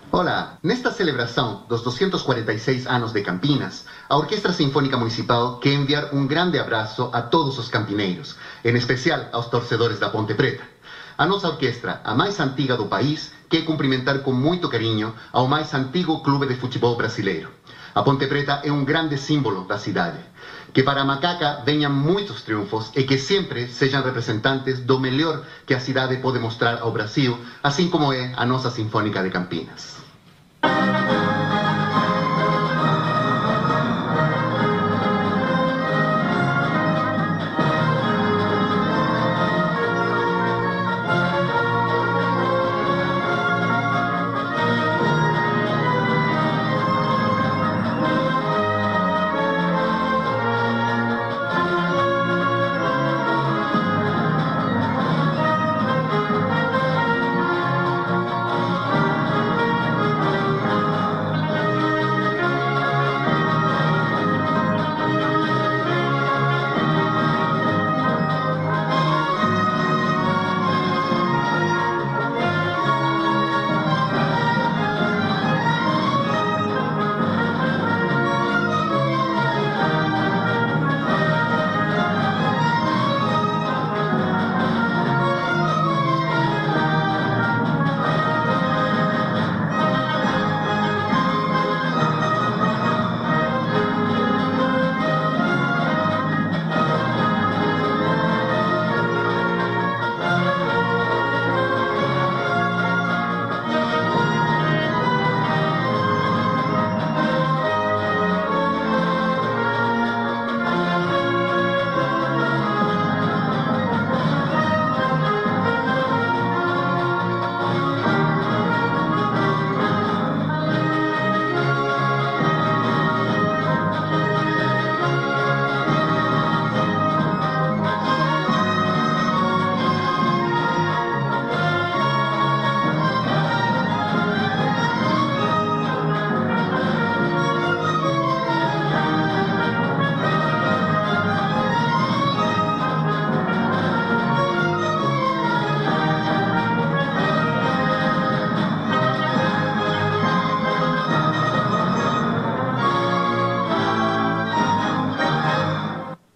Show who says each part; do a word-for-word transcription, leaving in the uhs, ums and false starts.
Speaker 1: Olá, nesta celebração dos duzentos e quarenta e seis anos de Campinas, a Orquestra Sinfônica Municipal quer enviar um grande abraço a todos os campineiros, em especial aos torcedores da Ponte Preta. A nossa orquestra, a mais antiga do país, quer cumprimentar com muito carinho ao mais antigo clube de futebol brasileiro. A Ponte Preta é um grande símbolo da cidade. Que para a Macaca venham muitos triunfos e que sempre sejam representantes do melhor que a cidade pode mostrar ao Brasil, assim como é a nossa Sinfônica de Campinas.